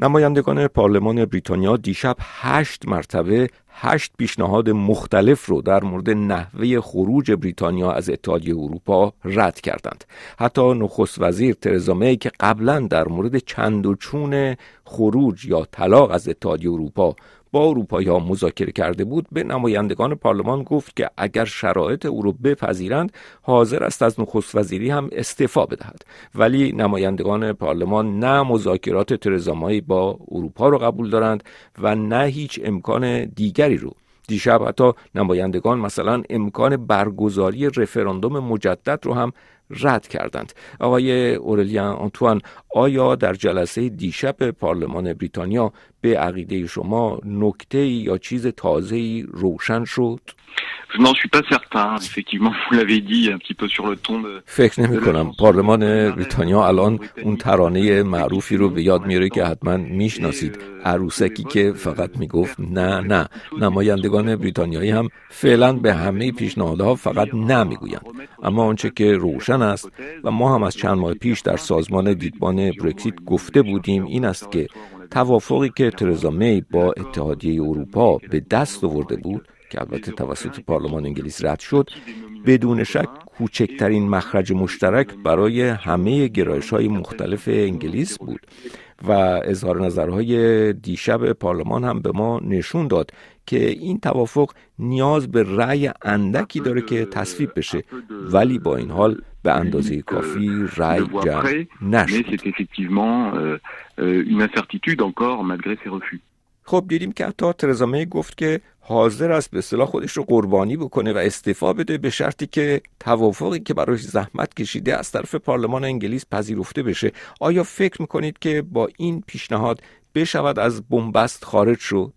نمایندگان پارلمان بریتانیا دیشب 8 مرتبه 8 پیشنهاد مختلف رو در مورد نحوه خروج بریتانیا از اتحادیه اروپا رد کردند. حتی نخست وزیر ترزا می که قبلا در مورد چند و چون خروج یا طلاق از اتحادیه اروپا با اروپایی‌ها مذاکره کرده بود، به نمایندگان پارلمان گفت که اگر شرایط او رو بپذیرند حاضر است از نخست وزیری هم استعفا بدهد. ولی نمایندگان پارلمان نه مذاکرات ترزا می با اروپا رو قبول دارند و نه هیچ امکان دیگری رو. دیشب حتی نمایندگان مثلا امکان برگزاری رفراندوم مجدد رو هم رد کردند. آقای اورلیان آنتوان، آیا در جلسه دیشب پارلمان بریتانیا به عقیده شما نکته یا چیز تازه‌ای روشن شد؟ Je n'en suis pas certain. Effectivement, vous l'avez dit un petit peu sur le ton de. فکر نمی کنم. پارلمان بریتانیا الان اون ترانه معروفی رو به یاد میاره که حتما میشناسید، عروسکی که فقط میگفت نه نه. نمایندگان بریتانیایی هم فعلا به همه پیشنهادها فقط نه میگویند. اما آنچه که روشن است و ما هم از چند ماه پیش در سازمان دیدبان برکزیت گفته بودیم این است که توافقی که ترزا می با اتحادیه اروپا به دست آورده بود که البته توسط پارلمان انگلیس رد شد، بدون شک کوچکترین مخرج مشترک برای همه گرایش‌های مختلف انگلیس بود و اظهار نظرهای دیشب پارلمان هم به ما نشون داد که این توافق نیاز به رأی اندکی داره که تصویب بشه، ولی با این حال به اندازه کافی رأی جمع نشد. خب دیدیم که حتی ترزا می گفت که حاضر است به اصطلاح خودش رو قربانی بکنه و استعفا بده به شرطی که توافقی که براش زحمت کشیده از طرف پارلمان انگلیس پذیرفته بشه. آیا فکر میکنید که با این پیشنهاد بشود از بنبست خارج شد؟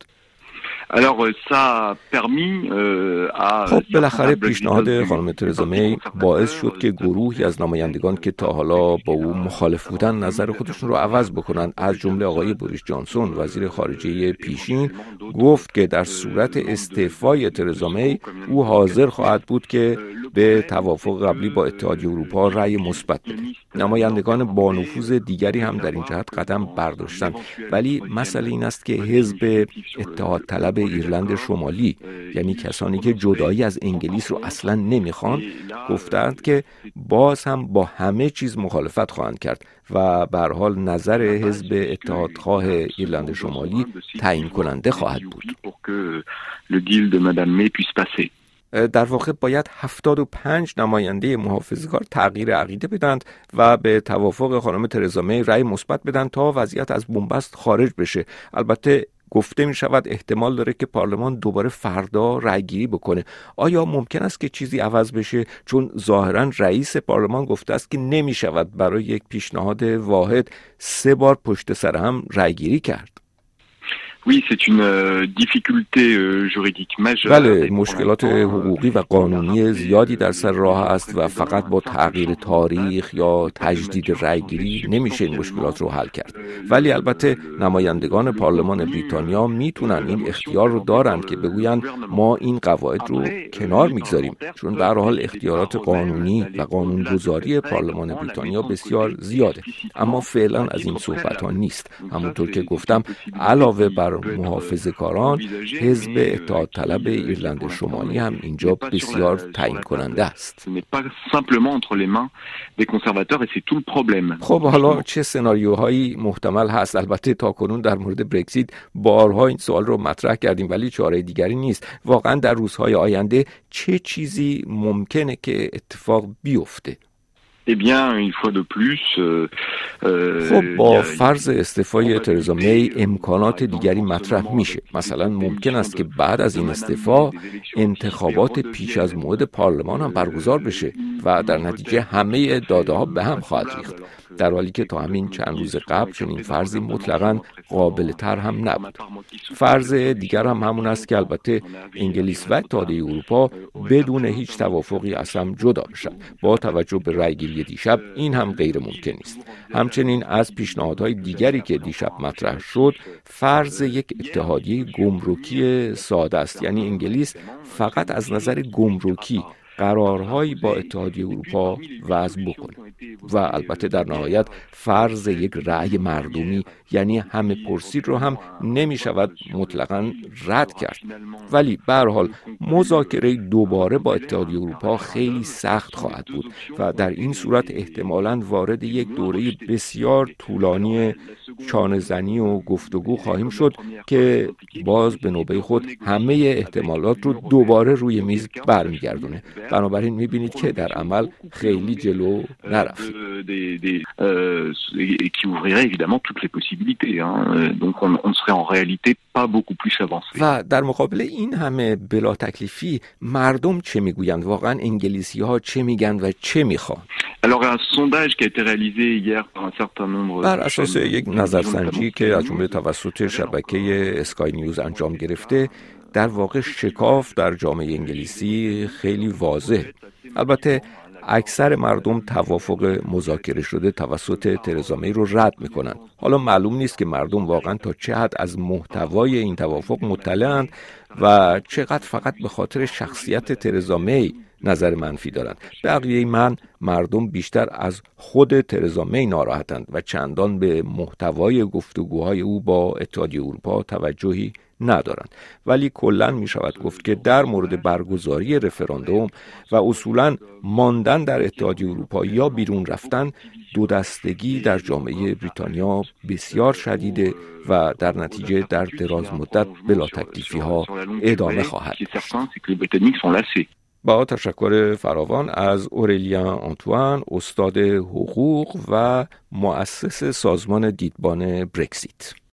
خب بالاخره پیشنهاد خانم ترزا می باعث شد که گروهی از نمایندگان که تا حالا با او مخالف بودن نظر خودشون رو عوض بکنن. از جمله آقای بوریس جانسون وزیر خارجه پیشین گفت که در صورت استعفای ترزا می او حاضر خواهد بود که به توافق قبلی با اتحادیه اروپا رأی مثبت بده. نمایندگان با نفوذ دیگری هم در این جهت قدم برداشتند، ولی مسئله این است که حزب اتحاد طلب ایرلند شمالی، یعنی کسانی که جدایی از انگلیس رو اصلا نمیخوان، گفتند که باز هم با همه چیز مخالفت خواهند کرد و به هر حال نظر حزب اتحادخواه ایرلند شمالی تعیین کننده خواهد بود. در واقع باید 75 نماینده محافظه‌کار تغییر عقیده بدند و به توافق خانم ترزا می رأی مثبت بدن تا وضعیت از بنبست خارج بشه. البته گفته می شود احتمال داره که پارلمان دوباره فردا رأی گیری بکنه. آیا ممکن است که چیزی عوض بشه؟ چون ظاهرا رئیس پارلمان گفته است که نمی شود برای یک پیشنهاد واحد 3 بار پشت سر هم رأی گیری کرد. بله، مشکلات حقوقی و قانونی زیادی در سر راه است و فقط با تغییر تاریخ یا تجدید رأیگیری نمیشه این مشکلات رو حل کرد. ولی البته نمایندگان پارلمان بریتانیا میتونن این اختیار رو دارن که بگوین ما این قواعد رو کنار میگذاریم، چون به هر حال اختیارات قانونی و قانونگذاری پارلمان بریتانیا بسیار زیاده. اما فعلا از این صحبت ها نیست. همونطور که گفتم علاوه بر محافظه‌کاران، حزب اتحاد طلب ایرلند شمالی هم اینجا بسیار تعیین کننده است. خب حالا چه سناریوهایی محتمل هست؟ البته تاکنون در مورد برکزیت بارها این سوال رو مطرح کردیم ولی چاره دیگری نیست. واقعا در روزهای آینده چه چیزی ممکنه که اتفاق بیفته؟ خب با فرض استعفای ترزا می امکانات دیگری مطرح میشه. مثلا ممکن است که بعد از این استعفا انتخابات پیش از موعد پارلمان هم برگزار بشه و در نتیجه همه داده ها به هم خواهد ریخت، در حالی که تا همین چند روز قبل چنین فرضی مطلقاً قابل تر هم نبود. فرض دیگر هم همون است که البته انگلیس و اتحادیه اروپا بدون هیچ توافقی اصلا جدا بشن. با توجه به رأیگیری دیشب این هم غیر ممکن است. همچنین از پیشنهادهای دیگری که دیشب مطرح شد، فرض یک اتحادیه گمرکی ساده است، یعنی انگلیس فقط از نظر گمرکی قرارهایی با اتحادیه اروپا وضع بکنه و البته در نهایت فرض یک رأی مردمی یعنی همه پرسی رو هم نمی شود مطلقاً رد کرد. ولی به هر حال مذاکره دوباره با اتحادیه اروپا خیلی سخت خواهد بود و در این صورت احتمالاً وارد یک دوره بسیار طولانی چانه‌زنی و گفتگو خواهیم شد که باز به نوبه خود همه احتمالات رو دوباره روی میز برمیگردونه. بنابراین میبینید که در عمل خیلی جلو نرفت. و در مقابل این همه بلا تکلیفی مردم چه میگویند؟ واقعا انگلیسی ها چه میگن و چه میخوان؟ بر اساس یک نظرسنجی که از جمله توسط شبکه اسکای نیوز انجام گرفته، در واقع شکاف در جامعه انگلیسی خیلی واضح. البته اکثر مردم توافق مذاکره شده توسط ترزا می رو رد میکنن. حالا معلوم نیست که مردم واقعا تا چه حد از محتوای این توافق مطلعند و چقدر فقط به خاطر شخصیت ترزا می نظر منفی دارند. بقیه مردم بیشتر از خود ترزا می ناراحتند و چندان به محتوای گفتگوهای او با اتحادیه اروپا توجهی ندارند. ولی کلاً می شود گفت که در مورد برگزاری رفراندوم و اصولاً ماندن در اتحادیه اروپا یا بیرون رفتن، دو دستگی در جامعه بریتانیا بسیار شدیده و در نتیجه در دراز مدت بلا تکلیفی ها ادامه خواهد داشت. با تشکر فراوان از اورلیان آنتوان، استاد حقوق و مؤسس سازمان دیدبان برکزیت.